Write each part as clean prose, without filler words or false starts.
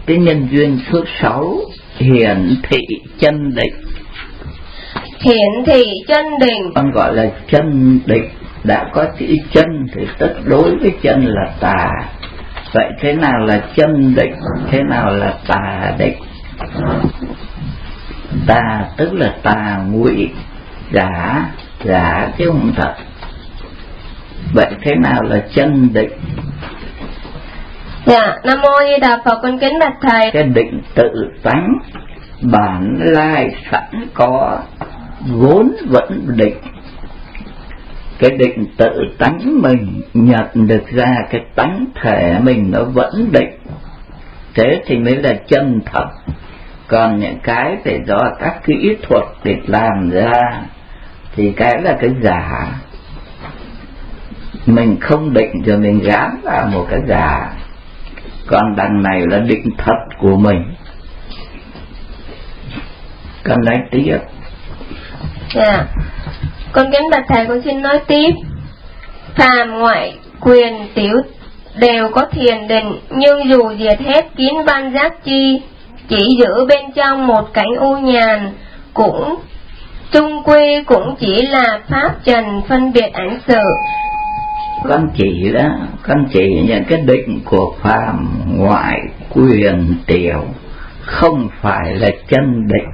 cái nhân duyên số 6 hiển thị chân định. Hiển thị chân định. Con gọi là chân định, đã có chữ chân thì tất đối với chân là tà. Vậy thế nào là chân định, thế nào là tà định? Tà tức là tà ngụy, giả chứ không thật. Vậy thế nào là chân định? Dạ, Nam Mô Di Đà Phật, con kính bạch thầy. Cái định tự tánh bản lai sẵn có, vốn vẫn định. Cái định tự tánh mình nhận được ra cái tánh thể mình nó vẫn định, thế thì mới là chân thật. Còn những cái phải do các kỹ thuật để làm ra thì cái là cái giả. Mình không định rồi mình gán vào một cái giả, còn đằng này là định thật của mình. Con nói tiếp. Dạ, con kính bạch thầy, con xin nói tiếp. Phàm ngoại quyền tiểu đều có thiền định, nhưng dù diệt hết kiến văn giác chi, chỉ giữ bên trong một cảnh u nhàn, cũng chung quy cũng chỉ là pháp trần phân biệt ảnh sự. Con chỉ những cái định của phàm ngoại quyền tiểu, không phải là chân định.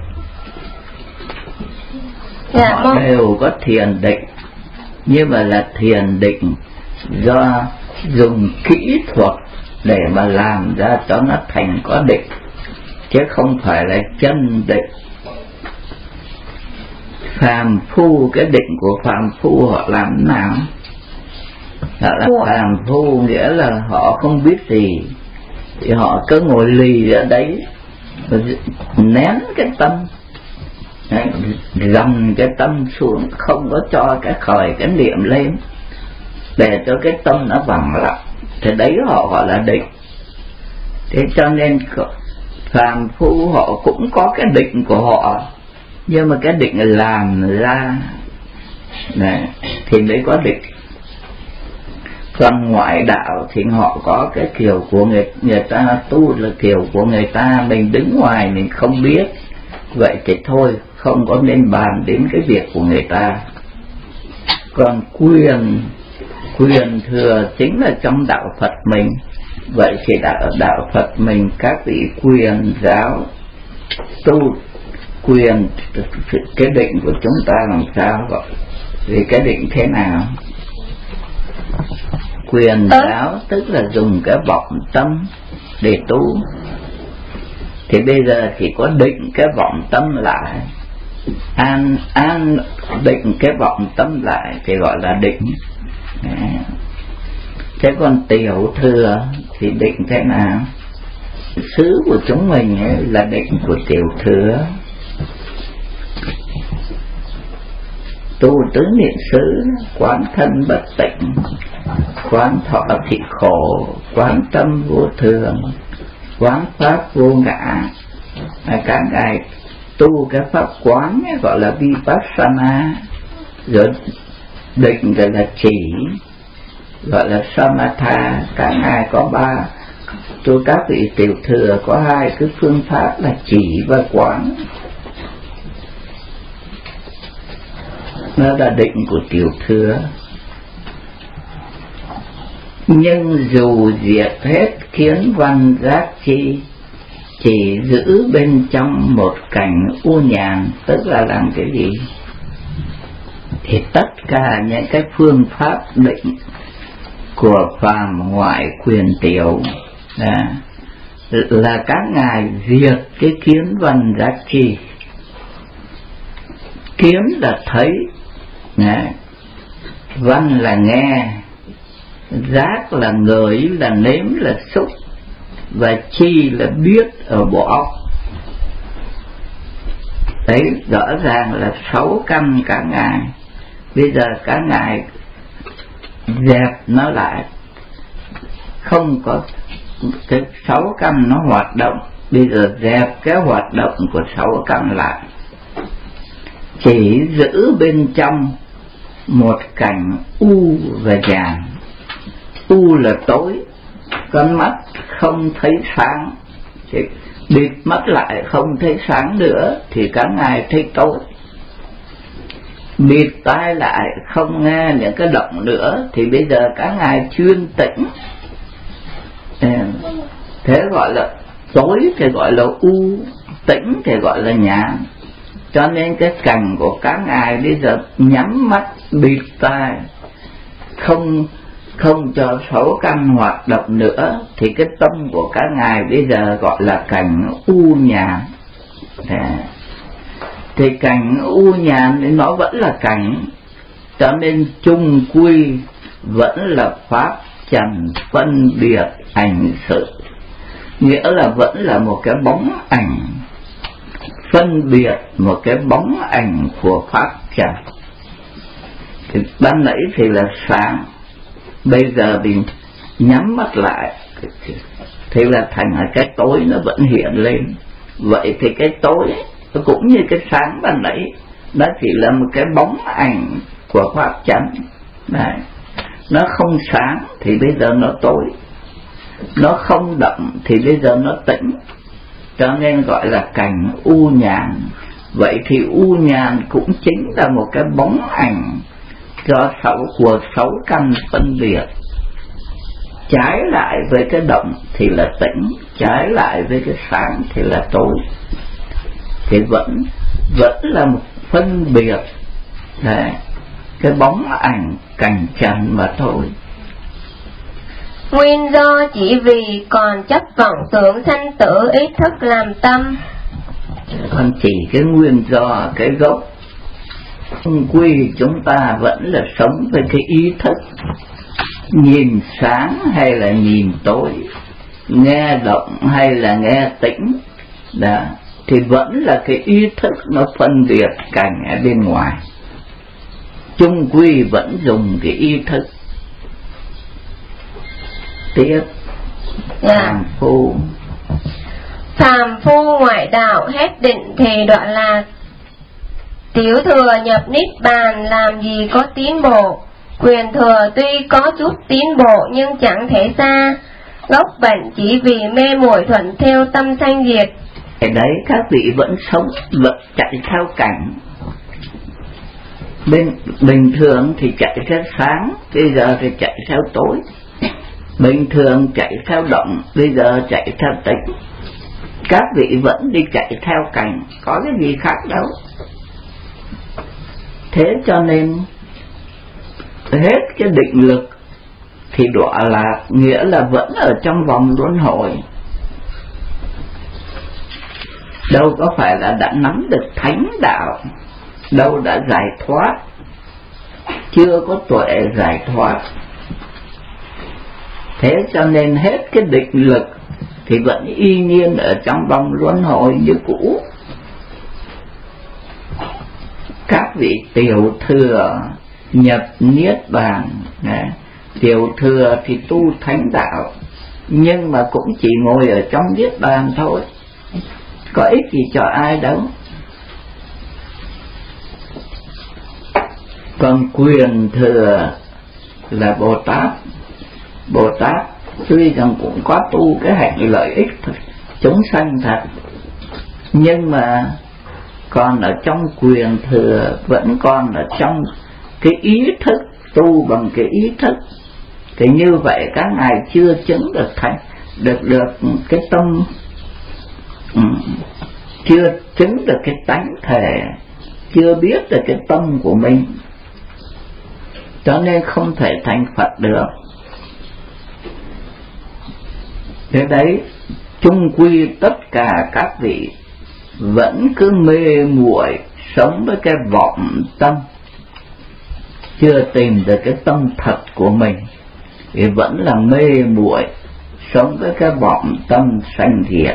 Họ đều có thiền định, nhưng mà là thiền định do dùng kỹ thuật để mà làm ra cho nó thành có định, chứ không phải là chân định. Phàm phu, cái định của phàm phu họ làm thế nào? Họ là phàm phu, nghĩa là họ không biết gì, thì họ cứ ngồi lì ở đấy, nén cái tâm, gầm cái tâm xuống, không có cho cái khởi cái niệm lên, để cho cái tâm nó vắng lặng, thì đấy họ gọi là định. Thế cho nên phàm phu họ cũng có cái định của họ, nhưng mà cái định làm ra này, thì mới có định. Còn ngoại đạo thì họ có cái kiểu của người ta tu là kiểu của người ta, mình đứng ngoài mình không biết, vậy thì thôi, không có nên bàn đến cái việc của người ta. Còn quyền thừa chính là trong đạo Phật mình. Vậy thì đạo Phật mình, các vị quyền giáo tu quyền, cái định của chúng ta làm sao vậy? Vì cái định thế nào? Quyền giáo tức là dùng cái vọng tâm để tu. Thì bây giờ chỉ có định cái vọng tâm lại, an định cái vọng tâm lại thì gọi là định. Thế còn tiểu thừa thì định thế nào? Xứ của chúng mình ấy là định của tiểu thừa. Tu tứ niệm xứ, quán thân bất tịnh, quán thọ thị khổ, quán tâm vô thường, quán pháp vô ngã. Các ngài tu cái pháp quán ấy, gọi là vipassana, rồi định gọi là chỉ, gọi là samatha. Các ngài có ba, tu các vị tiểu thừa có hai cái phương pháp là chỉ và quán. Nó là định của tiểu thừa. Nhưng dù diệt hết kiến văn giác chi, chỉ giữ bên trong một cảnh u nhàn, tức là làm cái gì? Thì tất cả những cái phương pháp định của phàm ngoại quyền tiểu là các ngài diệt cái kiến văn giác chi. Kiến là thấy, văn là nghe, giác là ngửi, là nếm, là xúc, và chi là biết ở bộ óc. Đấy rõ ràng là 6 căn cả ngài. Bây giờ cả ngài dẹp nó lại, không có cái 6 căn nó hoạt động. Bây giờ dẹp cái hoạt động của 6 căn lại, chỉ giữ bên trong một cảnh u và vàng. U là tối, con mắt không thấy sáng, thì bịt mắt lại không thấy sáng nữa thì cả ngày thấy tối. Bịt tai lại không nghe những cái động nữa thì bây giờ cả ngày chuyên tĩnh. Thế gọi là tối thì gọi là u, tĩnh thì gọi là nhàn. Cho nên cái cảnh của các ngài bây giờ nhắm mắt bịt tai, không cho sáu căn hoạt động nữa thì cái tâm của các ngài bây giờ gọi là cảnh u nhàn. Thì cảnh u nhàn thì nó vẫn là cảnh, cho nên chung quy vẫn là pháp trần phân biệt ảnh sự, nghĩa là vẫn là một cái bóng ảnh, phân biệt một cái bóng ảnh của pháp trần. Thì ban nãy thì là sáng, bây giờ mình nhắm mắt lại thì là thành cái tối nó vẫn hiện lên. Vậy thì cái tối nó cũng như cái sáng ban nãy, nó chỉ là một cái bóng ảnh của pháp trần. Đấy, nó không sáng thì bây giờ nó tối, nó không động thì bây giờ nó tĩnh, cho nên gọi là cảnh u nhàn. Vậy thì u nhàn cũng chính là một cái bóng ảnh của sáu căn phân biệt. Trái lại với cái động thì là tĩnh, trái lại với cái sáng thì là tối. Thì vẫn là một phân biệt, đấy, cái bóng ảnh cảnh trần mà thôi. Nguyên do chỉ vì còn chấp vọng tưởng sanh tử ý thức làm tâm. Còn chỉ cái nguyên do, cái gốc quy chúng ta vẫn là sống với cái ý thức, nhìn sáng hay là nhìn tối, nghe động hay là nghe tĩnh, đó, thì vẫn là cái ý thức nó phân biệt cảnh ở bên ngoài. Chung quy vẫn dùng cái ý thức. Tiếp. Phàm phu. Phàm phu ngoại đạo hết định thì đoạn là tiểu thừa nhập niết bàn, làm gì có tiến bộ. Quyền thừa tuy có chút tiến bộ nhưng chẳng thể xa. Gốc bệnh chỉ vì mê muội thuận theo tâm sanh diệt. Cái đấy các vị vẫn sống, vẫn chạy theo cảnh. Bình thường thì chạy theo sáng, bây giờ thì chạy theo tối. Bình thường chạy theo động, bây giờ chạy theo tĩnh. Các vị vẫn đi chạy theo cảnh, có cái gì khác đâu. Thế cho nên hết cái định lực thì đọa lạc, nghĩa là vẫn ở trong vòng luân hồi. Đâu có phải là đã nắm được thánh đạo, đâu đã giải thoát, chưa có tuệ giải thoát. Thế cho nên hết cái định lực thì vẫn y nhiên ở trong vòng luân hồi như cũ. Các vị tiểu thừa nhập niết bàn, tiểu thừa thì tu thánh đạo, nhưng mà cũng chỉ ngồi ở trong niết bàn thôi, có ích gì cho ai đâu. Còn quyền thừa là Bồ Tát. Bồ Tát tuy rằng cũng có tu cái hạnh lợi ích thật, chúng sanh thật, nhưng mà còn ở trong quyền thừa, vẫn còn ở trong cái ý thức, tu bằng cái ý thức. Thì như vậy các ngài chưa chứng được thành, được cái tâm, chưa chứng được cái tánh thể, chưa biết được cái tâm của mình, cho nên không thể thành Phật được. Thế đấy, chung quy tất cả các vị vẫn cứ mê muội sống với cái vọng tâm, chưa tìm được cái tâm thật của mình, thì vẫn là mê muội sống với cái vọng tâm sanh diệt.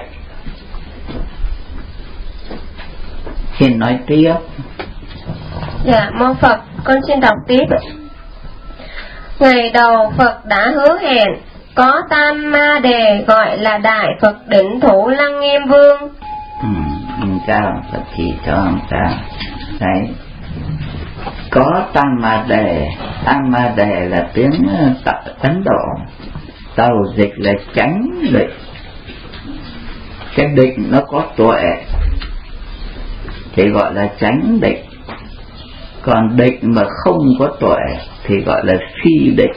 Xin nói tiếp. Dạ, mô Phật, con xin đọc tiếp. Ngày đầu Phật đã hứa hẹn có Tam Ma Đề gọi là Đại Phật Đỉnh Thủ Lăng Nghiêm Vương. Sao Phật chỉ cho ông ta đấy, có Tam Ma Đề. Tam Ma Đề là tiếng Ấn Độ, tàu dịch là chánh định. Cái định nó có tuệ thì gọi là chánh định, còn định mà không có tuệ thì gọi là phi định.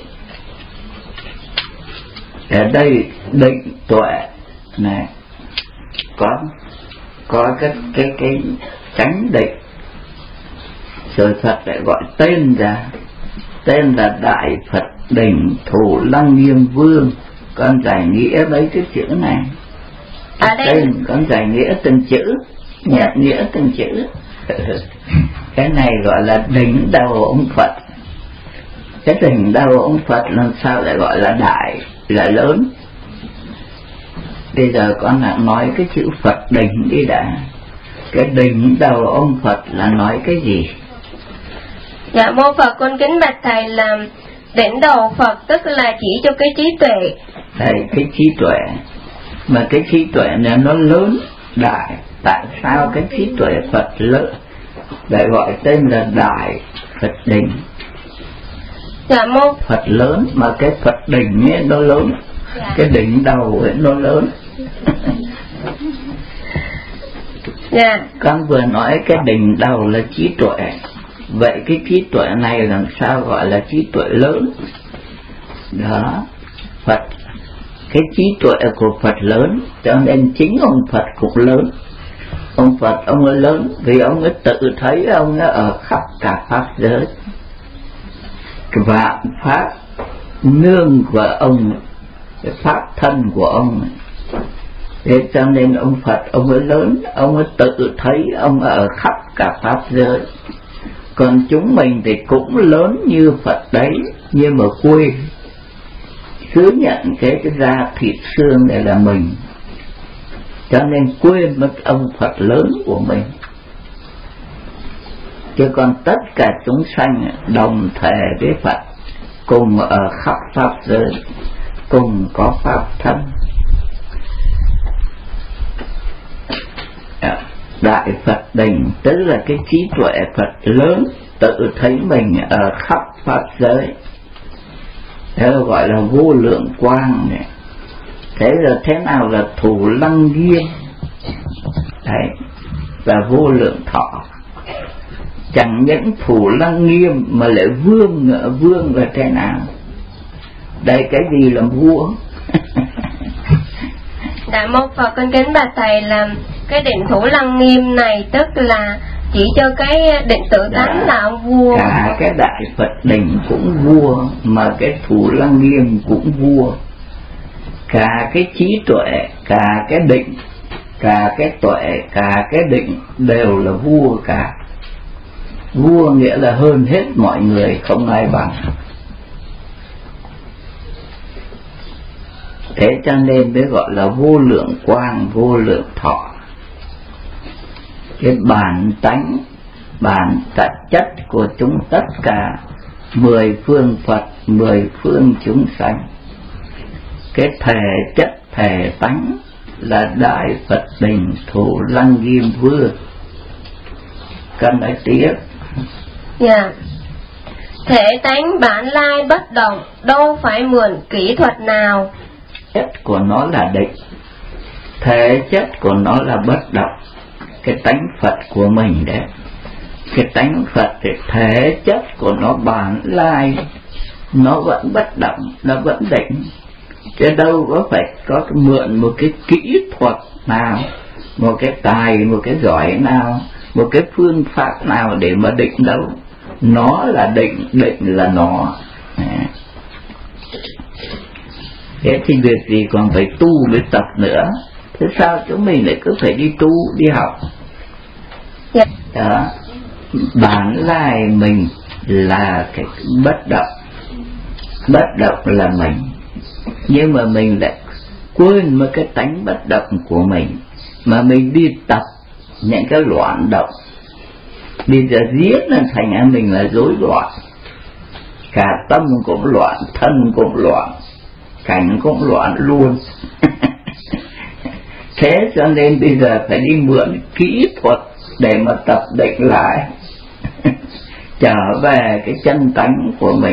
Ở đây định tuệ này có cái chánh định, rồi Phật lại gọi tên ra, tên là Đại Phật Đỉnh Thủ Lăng Nghiêm Vương. Con giải nghĩa mấy cái chữ này, tên con giải nghĩa từng chữ, nhận nghĩa từng chữ. Cái này gọi là đỉnh đầu ông Phật. Cái đỉnh đầu ông Phật làm sao lại gọi là đại, là lớn? Bây giờ con lại nói cái chữ Phật đỉnh đi đã. Cái đỉnh đầu ông Phật là nói cái gì? Dạ mô Phật, con kính bạch thầy là đỉnh đầu Phật tức là chỉ cho cái trí tuệ. Đây, cái trí tuệ. Mà cái trí tuệ này nó lớn, đại. Tại sao cái trí tuệ Phật lớn lại gọi tên là Đại Phật Đỉnh? Dạ mô Phật lớn, mà cái Phật đỉnh ấy nó lớn. Dạ. Cái đỉnh đầu ấy nó lớn. Dạ. Con vừa nói cái đỉnh đầu là trí tuệ. Vậy cái trí tuệ này làm sao gọi là trí tuệ lớn? Đó, Phật, cái trí tuệ của Phật lớn, cho nên chính ông Phật cũng lớn. Ông Phật ông ấy lớn vì ông ấy tự thấy ông ấy ở khắp cả pháp giới, vạn pháp nương vào ông, cái pháp thân của ông. Thế cho nên ông Phật ông ấy lớn, ông ấy tự thấy ông ở khắp cả pháp giới. Còn chúng mình thì cũng lớn như Phật đấy, nhưng mà quên cứ nhận cái da thịt xương này là mình, cho nên quên mất ông Phật lớn của mình. Chứ còn tất cả chúng sanh đồng thể với Phật, cùng ở khắp pháp giới, cùng có pháp thân. Đại Phật Đỉnh tức là cái trí tuệ Phật lớn, tự thấy mình ở khắp pháp giới. Thế gọi là vô lượng quang này. Thế là thế nào là Thủ Lăng Nghiêm? Đấy, và vô lượng thọ. Chẳng những Thủ Lăng Nghiêm mà lại vương nữa. Vương là thế nào? Đây cái gì là vua? Dạ mô Phật, con kính bạch thầy là cái định Thủ Lăng Nghiêm này tức là chỉ cho cái định tự tánh là ông vua. Cả cái Đại Phật Đỉnh cũng vua, mà cái Thủ Lăng Nghiêm cũng vua. Cả cái trí tuệ, cả cái định, cả cái tuệ, cả cái định đều là vua cả. Vua nghĩa là hơn hết mọi người, không ai bằng. Thế cho nên mới gọi là vô lượng quang, vô lượng thọ. Cái bản tánh, bản chất của chúng tất cả 10 phương Phật, 10 phương chúng sanh, cái thể chất, thể tánh là Đại Phật Đỉnh Thủ Lăng Nghiêm Vương. Cần nói tiếp. Dạ. Thể tánh bản lai bất động, đâu phải mượn kỹ thuật nào. Chất của nó là định, thể chất của nó là bất động. Cái tánh Phật của mình đấy, cái tánh Phật thì thể chất của nó bản lai, nó vẫn bất động, nó vẫn định. Chứ đâu có phải có mượn một cái kỹ thuật nào, một cái tài, một cái giỏi nào, một cái phương pháp nào để mà định đâu. Nó là định, định là nó. Thế thì việc gì còn phải tu mới tập nữa? Thế sao chúng mình lại cứ phải đi tu, đi học? Đó, bản lai mình là cái bất động, bất động là mình, nhưng mà mình lại quên mất cái tánh bất động của mình, mà mình đi tập những cái loạn động. Bây giờ giết lên thành ra mình là rối loạn, cả tâm cũng loạn, thân cũng loạn, cảnh cũng loạn luôn. Thế cho nên bây giờ phải đi mượn kỹ thuật để mà tập định lại, trở về cái chân tánh của mình.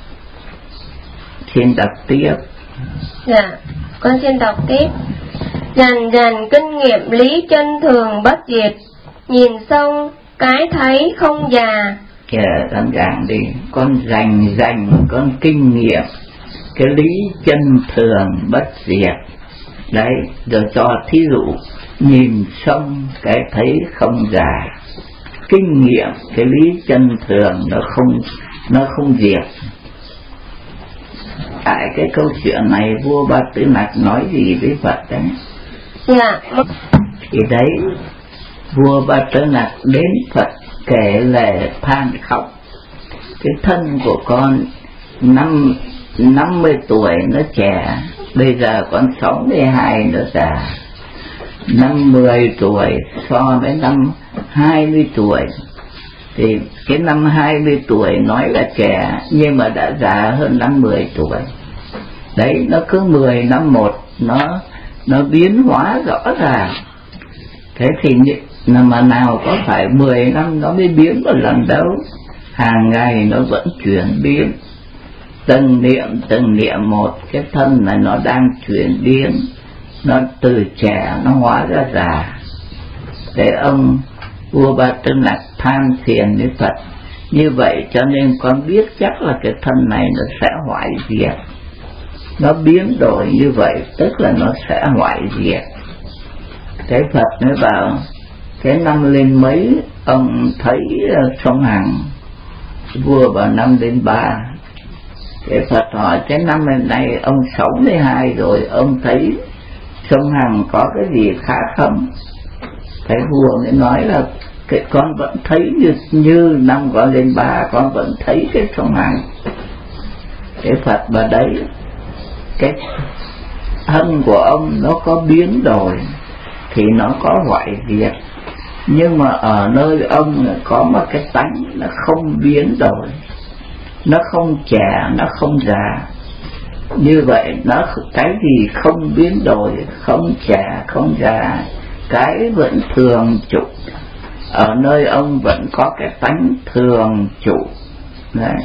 Xin đọc tiếp. Dạ, con xin đọc tiếp. Dần dần kinh nghiệm lý chân thường bất diệt, nhìn xong cái thấy không già. Đơn giản đi, con dành con kinh nghiệm cái lý chân thường bất diệt đấy, rồi cho thí dụ nhìn xong cái thấy không già. Kinh nghiệm cái lý chân thường nó không diệt. Tại cái câu chuyện này vua Ba Tư Nặc nói gì với Phật đấy? Dạ. Thì đấy, vua Ba Tư Nặc đến Phật kể lệ than khóc, cái thân của con 50 tuổi nó trẻ, bây giờ con 62 nó già. Năm 10 tuổi so với năm 20 tuổi thì cái năm 20 tuổi nói là trẻ nhưng mà đã già hơn năm 10 tuổi. Đấy, nó cứ 10 năm một nó biến hóa rõ ràng. Thế thì mà nào có phải 10 năm nó mới biến một lần đâu, hàng ngày nó vẫn chuyển biến. Từng niệm một, cái thân này nó đang chuyển biến, nó từ trẻ nó hóa ra già. Để ông vua Ba Tư Nặc than phiền với Phật, như vậy cho nên con biết chắc là cái thân này nó sẽ hoại diệt. Nó biến đổi như vậy tức là nó sẽ hoại diệt. Cái Phật mới bảo, cái năm lên mấy ông thấy sông Hằng? Vua bảo năm lên 3. Cái Phật hỏi, cái năm nay ông 62 rồi, ông thấy sông Hằng có cái gì khác không? Cái vua mới nói là cái con vẫn thấy như năm con lên 3, con vẫn thấy cái sông Hằng. Cái Phật bảo đấy, cái thân của ông nó có biến đổi thì nó có hoại diệt, nhưng mà ở nơi ông có một cái tánh nó không biến đổi, nó không trẻ, nó không già. Như vậy nó cái gì không biến đổi, không trẻ, không già, cái vẫn thường trụ. Ở nơi ông vẫn có cái tánh thường trụ. Đấy,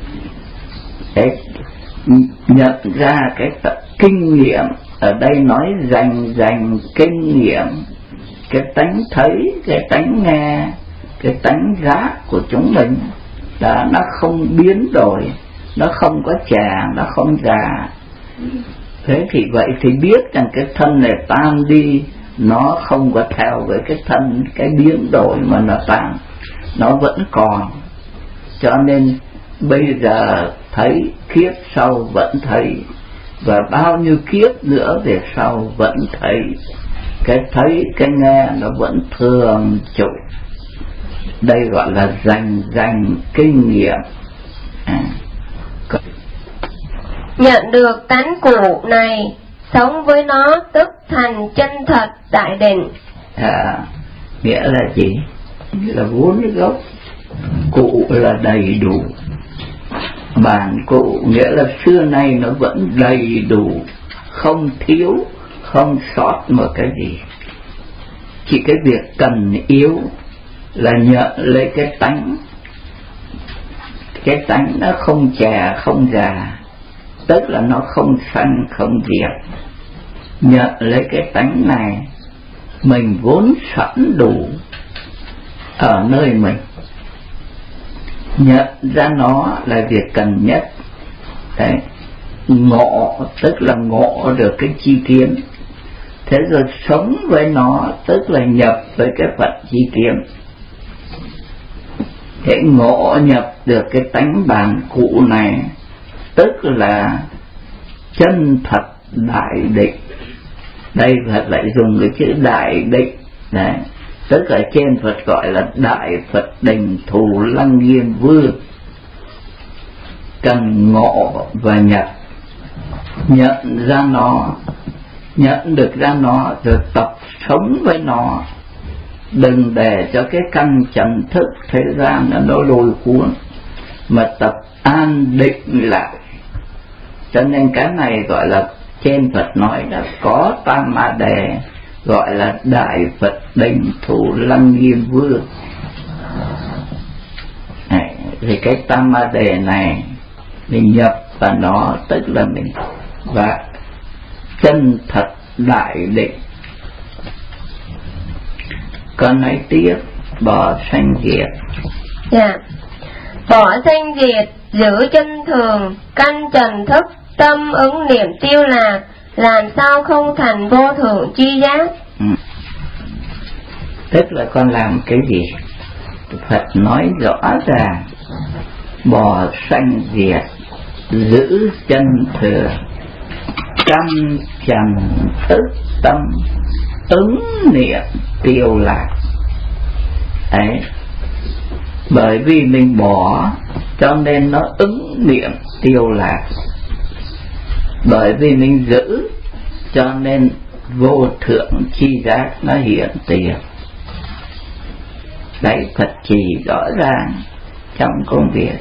nhận ra cái kinh nghiệm ở đây nói dành kinh nghiệm, cái tánh thấy, cái tánh nghe, cái tánh giác của chúng mình là nó không biến đổi, nó không có trẻ, nó không già. Thế thì vậy thì biết rằng cái thân này tan đi, nó không có theo với cái thân, cái biến đổi mà nó tan, nó vẫn còn. Cho nên bây giờ thấy, kiếp sau vẫn thấy, và bao nhiêu kiếp nữa về sau vẫn thấy. Cái thấy, cái nghe nó vẫn thường trụ. Đây gọi là dành kinh nghiệm. Nhận được tánh cụ này, sống với nó tức thành chân thật đại định. Nghĩa là gì? Nghĩa là vốn gốc. Cụ là đầy đủ. Bản cụ nghĩa là xưa nay nó vẫn đầy đủ, không thiếu, không sót một cái gì. Chỉ cái việc cần yếu là nhận lấy cái tánh. Cái tánh nó không trẻ, không già, tức là nó không sanh, không diệt. Nhận lấy cái tánh này, mình vốn sẵn đủ ở nơi mình. Nhận ra nó là việc cần nhất. Đấy, ngộ tức là ngộ được cái chi kiến. Thế rồi sống với nó tức là nhập với cái Phật chi kiến. Thế ngộ nhập được cái tánh bản cụ này tức là chân thật đại định. Đây Phật lại dùng cái chữ đại định. Đấy, tức là trên Phật gọi là đại Phật Đỉnh Thù Lăng Nghiêm Vương. Cần ngộ và nhận ra nó, nhận được ra nó rồi tập sống với nó. Đừng để cho cái căn trần thức thế gian nó lôi cuốn, mà tập an định lại. Cho nên cái này gọi là trên Phật nói là có Tam Ma Đề, gọi là đại Phật Đỉnh Thù Lăng Nghiêm Vương. Thì cái Tam Ma Đề này mình nhập vào nó tức là mình và chân thật đại định. Con nói tiếp, bỏ sanh diệt. Dạ. Bỏ sanh diệt, giữ chân thường, căn trần thức, tâm ứng niệm tiêu lạc, làm sao không thành vô thượng chi giác? Tức là con làm cái gì? Phật nói rõ ràng, bỏ sanh diệt, giữ chân thừa, căn trần thức, tâm ứng niệm tiêu lạc. Đấy, bởi vì mình bỏ cho nên nó ứng niệm tiêu lạc, bởi vì mình giữ cho nên vô thượng chi giác nó hiện tiền. Đấy, Phật chỉ rõ ràng trong công việc.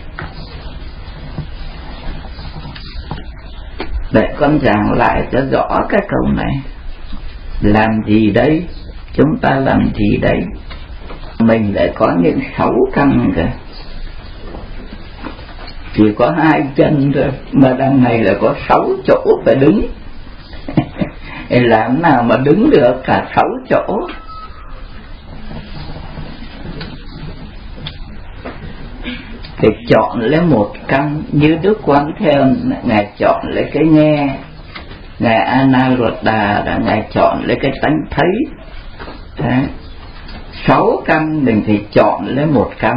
Để con giảng lại cho rõ cái câu này. Làm gì đấy? Chúng ta làm gì đấy? Mình lại có những 6 căn kìa, chỉ có 2 chân thôi mà đằng này là có 6 chỗ phải đứng. Làm nào mà đứng được cả 6 chỗ? Thì chọn lấy một căn, như Đức Quán Thế Âm Ngài chọn lấy cái nghe, Ngài Anaruddha đã Ngài chọn lấy cái tánh thấy. Đấy, 6 căn mình thì chọn lấy một căn.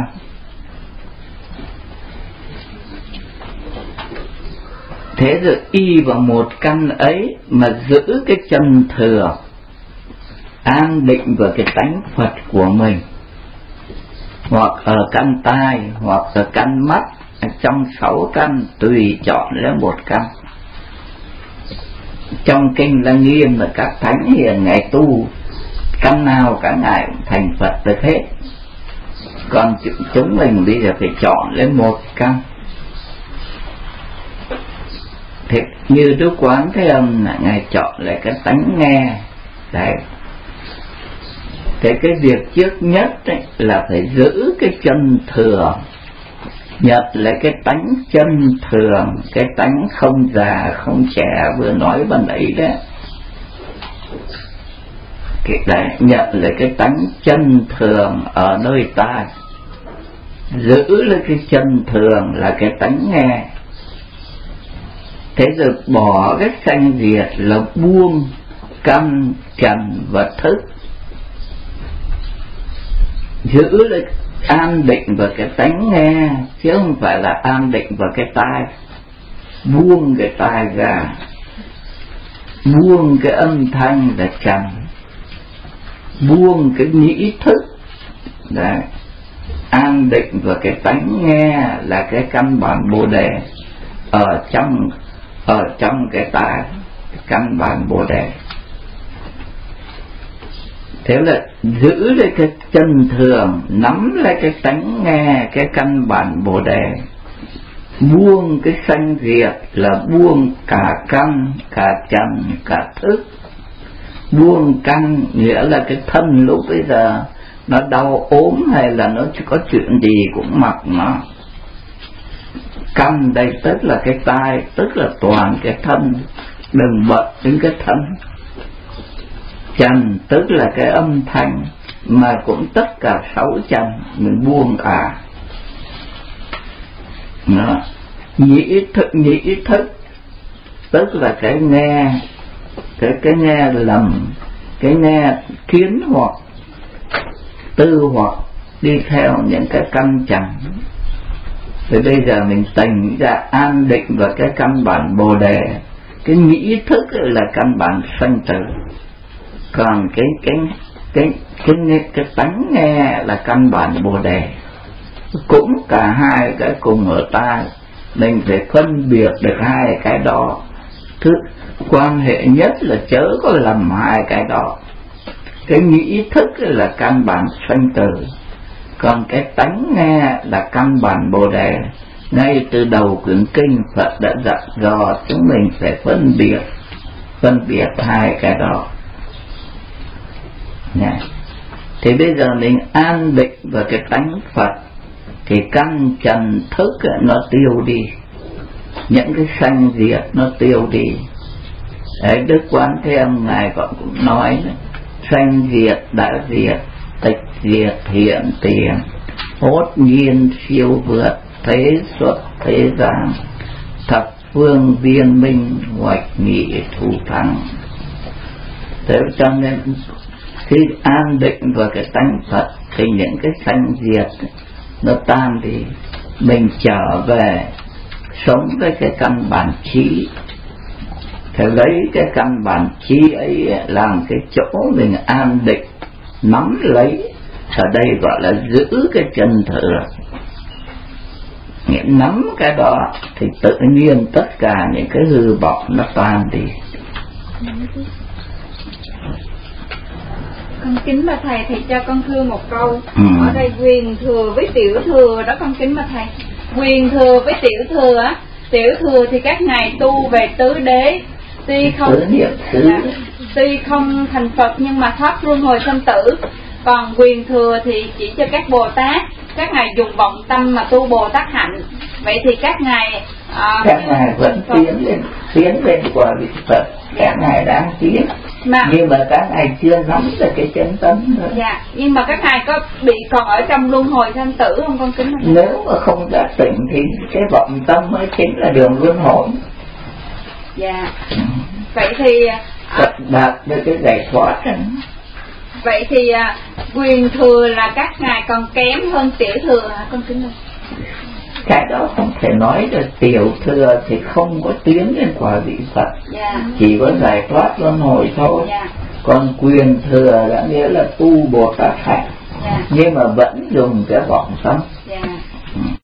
Thế rồi y vào một căn ấy mà giữ cái chân thừa, an định vào cái tánh Phật của mình, hoặc ở căn tai, hoặc ở căn mắt, trong 6 căn tùy chọn lấy một căn. Trong kinh là nghiêm là các thánh hiền Ngài tu căn nào cả Ngài cũng thành Phật được hết. Còn chúng mình bây giờ phải chọn lấy một căn. Thế như Đức Quán Thế Âm là Ngài chọn lại cái tánh nghe. Đấy, thế cái việc trước nhất ấy là phải giữ cái chân thường, nhập lại cái tánh chân thường, cái tánh không già không trẻ vừa nói ban nãy đấy. Đấy, nhận lại cái tánh chân thường ở nơi tai, giữ lấy cái chân thường là cái tánh nghe. Thế rồi bỏ cái sanh diệt là buông căn trần và thức, giữ lấy an định vào cái tánh nghe, chứ không phải là an định vào cái tai. Buông cái tai ra, buông cái âm thanh là trần, buông cái nhĩ thức. Đấy, an định vào cái tánh nghe là cái căn bản Bồ Đề ở trong cái tai, cái căn bản Bồ Đề. Thế là giữ lấy cái chân thường, nắm lấy cái tánh nghe, cái căn bản Bồ Đề. Buông cái sanh diệt là buông cả căn, cả trần, cả thức. Buông căn nghĩa là cái thân lúc bây giờ nó đau ốm hay là nó có chuyện gì cũng mặc nó. Căn đây tức là cái tai, tức là toàn cái thân, đừng bận đến cái thân. Trần tức là cái âm thanh, mà cũng tất cả 6 trần mình buông cả. Đó. Nhĩ thức tức là cái nghe, cái nghe lầm, cái nghe kiến hoặc tư hoặc đi theo những cái căn trần. Thì bây giờ mình tỉnh ra an định vào cái căn bản Bồ Đề. Cái nhĩ thức là căn bản sanh tử, còn cái tánh nghe là căn bản Bồ Đề. Cũng cả hai cái cùng ở tai, mình phải phân biệt được hai cái đó. Thứ quan hệ nhất là chớ có lầm hai cái đó. Cái nhĩ thức là căn bản sanh tử, còn cái tánh nghe là căn bản Bồ Đề. Ngay từ đầu quyển kinh Phật đã dặn dò chúng mình phải phân biệt hai cái đó. Thì bây giờ mình an định vào cái tánh Phật, thì căn trần thức nó tiêu đi, những cái sanh diệt nó tiêu đi. Đấy, Đức Quán Thế Âm Ngài cũng nói sanh diệt đã diệt, tịch diệt hiện tiền, hốt nhiên siêu vượt thế xuất thế gian, thập phương viên minh hoạch nghị thủ thắng. Thế cho nên khi an định vào cái tánh Phật thì những cái sanh diệt nó tan đi, mình trở về sống với cái căn bản trí. Thì lấy cái căn bản trí ấy làm cái chỗ mình an định, nắm lấy. Ở đây gọi là giữ cái chân thừa. Nghĩa nắm cái đó thì tự nhiên tất cả những cái hư vọng nó tan đi. Con kính bà thầy, thầy cho con thưa một câu. Ở đây quyền thừa với tiểu thừa đó con kính bà thầy. Quyền thừa với tiểu thừa á, tiểu thừa thì các ngài tu về tứ đế, tuy không thành Phật nhưng mà thoát luân hồi sanh tử. Còn quyền thừa thì chỉ cho các Bồ Tát, các ngài dùng vọng tâm mà tu Bồ Tát hạnh. Vậy thì các ngài vẫn tiến lên quả vị Phật, các ngài đang tiến nhưng mà các ngài chưa nắm được cái chân tâm nữa. Dạ, nhưng mà các ngài có bị còn ở trong luân hồi sanh tử không con kính? Nếu mà không đã tỉnh thì cái vọng tâm mới chính là đường luân hồi. Dạ. Vậy thì đạt được cái giải thoát rồi. Vậy thì quyền thừa là các ngài còn kém hơn tiểu thừa hả con kính ơi? Cái đó không thể nói được. Tiểu thừa thì không có tiến lên quả vị Phật, chỉ có giải thoát luân hồi thôi. Còn quyền thừa đã nghĩa là tu Bồ Tát hạnh, nhưng mà vẫn dùng cái vọng tâm.